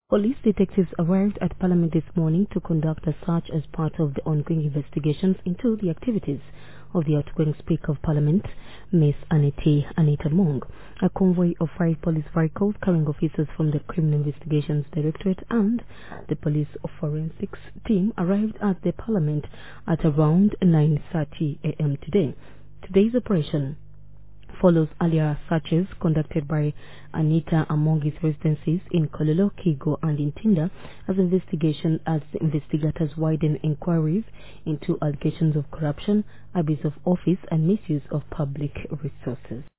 Police detectives arrived at Parliament this morning to conduct a search as part of the ongoing investigations into the activities of the outgoing Speaker of Parliament, Miss Anita Mong. A convoy of 5 police vehicles carrying officers from the Criminal Investigations Directorate and the Police Forensics team arrived at the Parliament at around 9:30 a.m. today. Today's operation follows earlier searches conducted by Anita among his residencies in Kololo, Kigo, and in Tinda as the investigators widen inquiries into allegations of corruption, abuse of office, and misuse of public resources.